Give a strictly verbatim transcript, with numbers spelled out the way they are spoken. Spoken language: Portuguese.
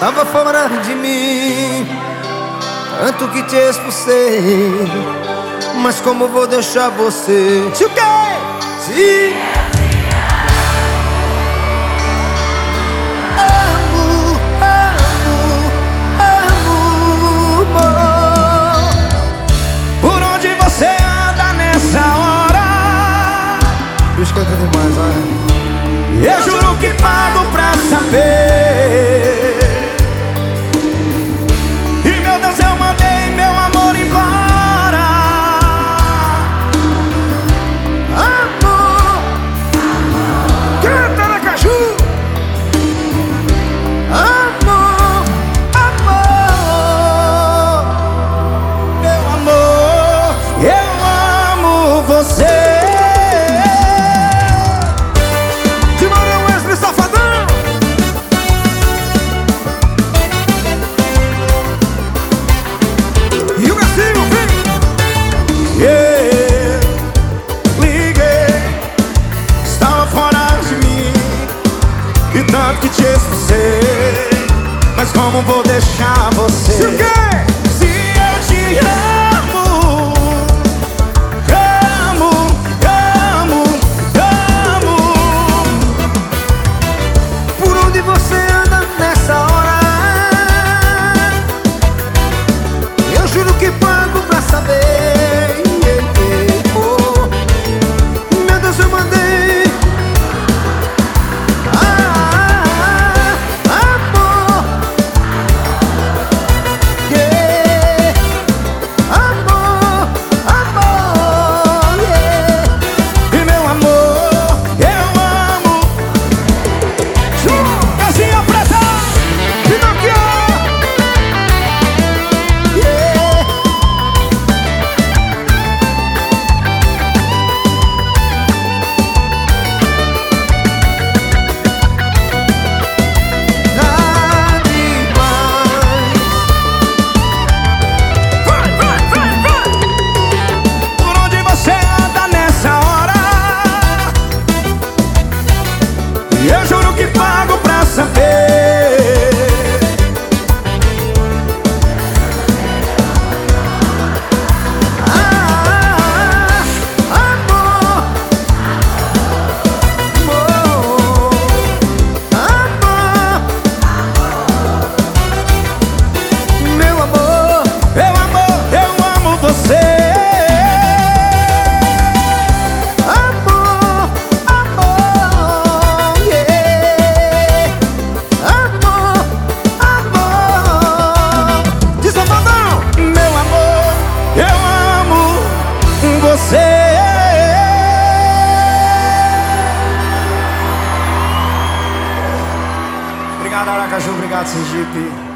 Tava fora de mim, tanto que te expulsei. Mas como vou deixar você? Se o quê? Se amo, amo, amo, amor. Por onde você anda nessa hora? Bicho, canta demais, olha. Eu juro que pago pra saber. Tanto que te expulsei, mas como vou deixar você? Se o quê? Se eu te amo, amo, amo, amo. Por onde você anda nessa hora? Eu juro que pago pra saber. Meu Deus, eu mandei. Eu juro que pago pra saber. Ah, amor, amor, amor. Meu amor, meu amor, eu amo você. Obrigado, Aracaju. Obrigado, Sergipe.